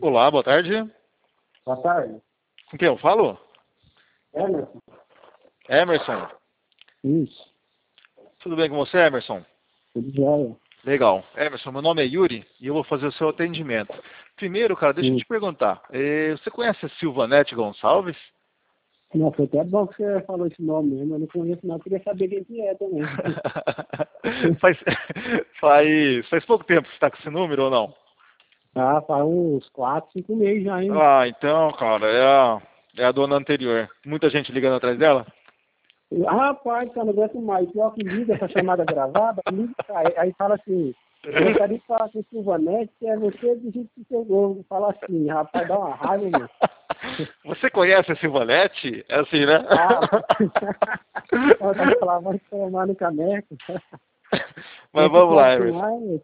Olá, boa tarde. Boa tarde. Com quem eu falo? Emerson. Emerson. Isso. Tudo bem com você, Emerson? Tudo jóia. Legal. Emerson, meu nome é Yuri e eu vou fazer o seu atendimento. Primeiro, cara, deixa eu te perguntar. Você conhece a Silvanete Gonçalves? Não, foi até bom que você falou esse nome mesmo. Eu não conheço, não. Eu queria saber quem que é também. faz pouco tempo que você está com esse número ou não? Ah, faz uns 4, 5 meses já, hein? Ah, então, cara, é a dona anterior. Muita gente ligando atrás dela? Rapaz, cara, não aguento mais. Pior que liga essa chamada gravada, liga, aí fala assim, eu gostaria de falar com o Silvanete, que é você do jeito que seu gol. Fala assim, rapaz, dá uma raiva, meu. Você conhece a Silvanete? É assim, né? Eu tava falando, vai tomar no caneco. Mas vamos lá, Emerson.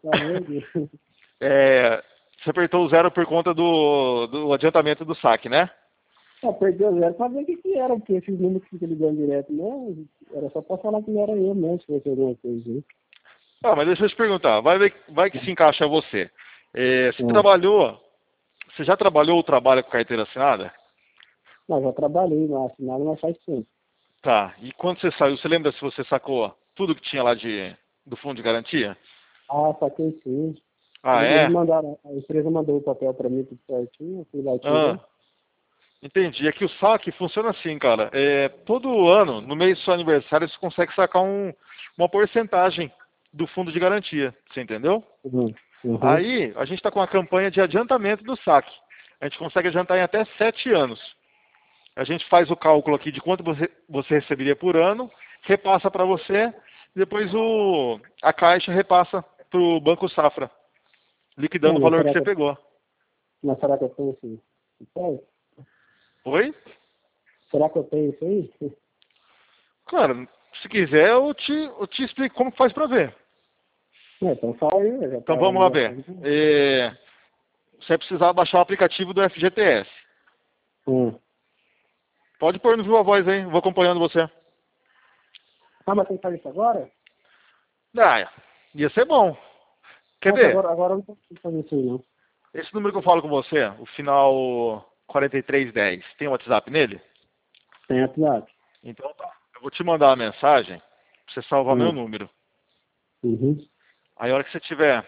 Você apertou o zero por conta do adiantamento do saque, né? Perdeu zero pra ver o que era, porque esses números que fica ligando direto, não, era só pra falar que não era eu mesmo, se fosse alguma coisa. Hein? Ah, mas deixa eu te perguntar, vai que se encaixa você. Você já trabalhou ou trabalha com carteira assinada? Não, já trabalhei na assinada, mas faz tempo. Tá, e quando você saiu, você lembra se você sacou tudo que tinha lá do fundo de garantia? Ah, saquei sim. Ah, Eles é? mandaram, a empresa mandou o papel pra mim tudo certinho, eu fui lá e tirei. Entendi. É que o saque funciona assim, cara. Todo ano, no mês do seu aniversário, você consegue sacar uma porcentagem do fundo de garantia. Você entendeu? Uhum. Aí, a gente está com uma campanha de adiantamento do saque. A gente consegue adiantar em até 7 anos. A gente faz o cálculo aqui de quanto você receberia por ano, repassa para você, e depois a Caixa repassa para o Banco Safra, liquidando o valor que você pegou. Mas será que eu tenho isso aí? Oi? Será que eu tenho isso aí? Cara, se quiser, eu te explico como que faz para ver. Então fala aí, já Então tava na vamos lá minha ver. frente. Você vai precisar baixar o aplicativo do FGTS. Pode pôr no Viva Voz aí, eu vou acompanhando você. Ah, mas tem que fazer isso agora? Ah, ia ser bom. Quer Nossa, ver? agora eu não consigo fazer isso aí, não. Esse número que eu falo com você, o final 4310, tem WhatsApp nele? Tem WhatsApp. Então tá. Eu vou te mandar uma mensagem pra você salvar meu número. Aí a hora que você estiver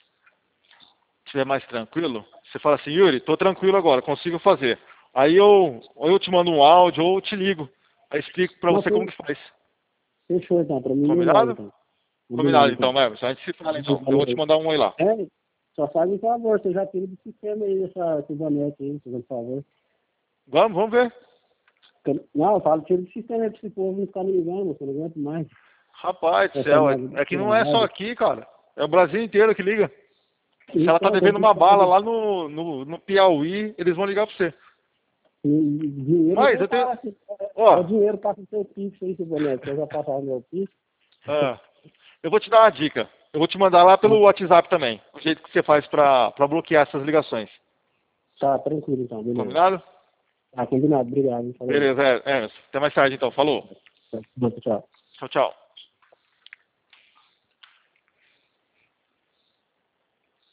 mais tranquilo, você fala assim, Yuri, tô tranquilo agora, consigo fazer. Aí ou eu te mando um áudio ou eu te ligo. Aí explico pra você como que faz. Fechou então, pra mim melhor Combinado? então. Combinado então, Emerson. A gente se fala então. Eu vou te mandar um oi lá. Só faz um favor, você já tira do sistema aí essa Silvanete aí, por favor. Vamos ver. Não, eu falo, tira do sistema aí pra esse povo não ficar me ligando, eu não aguento mais. Rapaz do céu, é que não é só aqui, cara. É o Brasil inteiro que liga. Se ela tá devendo uma bala lá no Piauí, eles vão ligar pra você. Dinheiro, mas eu tenho... O dinheiro passa no seu Pix aí, Silvanete, eu já passava o meu Pix. Eu vou te dar uma dica. Eu vou te mandar lá pelo WhatsApp também. O jeito que você faz pra bloquear essas ligações. Tá, tranquilo então, beleza. Combinado? Tá, combinado, obrigado. Beleza, até mais tarde então. Falou. Tchau. Tchau, tchau.